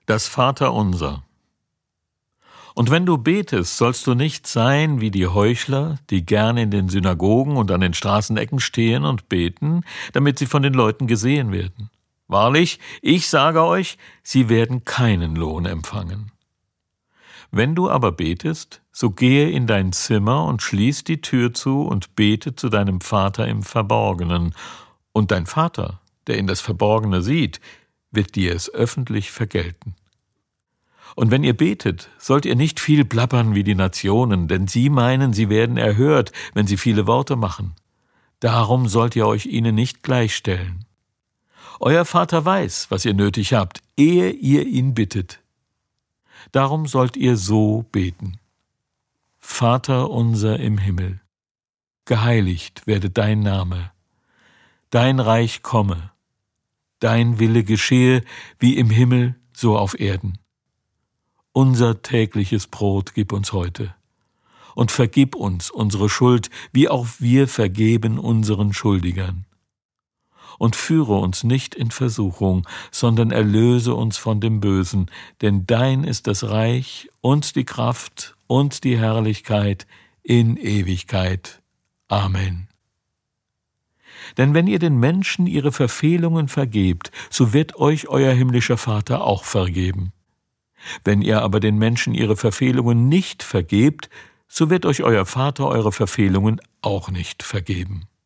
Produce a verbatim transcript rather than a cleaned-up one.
Das Vaterunser. Und wenn du betest, sollst du nicht sein wie die Heuchler, die gern in den Synagogen und an den Straßenecken stehen und beten, damit sie von den Leuten gesehen werden. Wahrlich, ich sage euch, sie werden keinen Lohn empfangen. Wenn du aber betest, so gehe in dein Zimmer und schließ die Tür zu und bete zu deinem Vater im Verborgenen. Und dein Vater, der in das Verborgene sieht, wird dir es öffentlich vergelten. Und wenn ihr betet, sollt ihr nicht viel plappern wie die Nationen, denn sie meinen, sie werden erhört, wenn sie viele Worte machen. Darum sollt ihr euch ihnen nicht gleichstellen. Euer Vater weiß, was ihr nötig habt, ehe ihr ihn bittet. Darum sollt ihr so beten. Vater unser im Himmel, geheiligt werde dein Name, dein Reich komme, dein Wille geschehe, wie im Himmel, so auf Erden. Unser tägliches Brot gib uns heute. Und vergib uns unsere Schuld, wie auch wir vergeben unseren Schuldigern. Und führe uns nicht in Versuchung, sondern erlöse uns von dem Bösen, denn dein ist das Reich und die Kraft und die Herrlichkeit in Ewigkeit. Amen. Denn wenn ihr den Menschen ihre Verfehlungen vergebt, so wird euch euer himmlischer Vater auch vergeben. Wenn ihr aber den Menschen ihre Verfehlungen nicht vergebt, so wird euch euer Vater eure Verfehlungen auch nicht vergeben.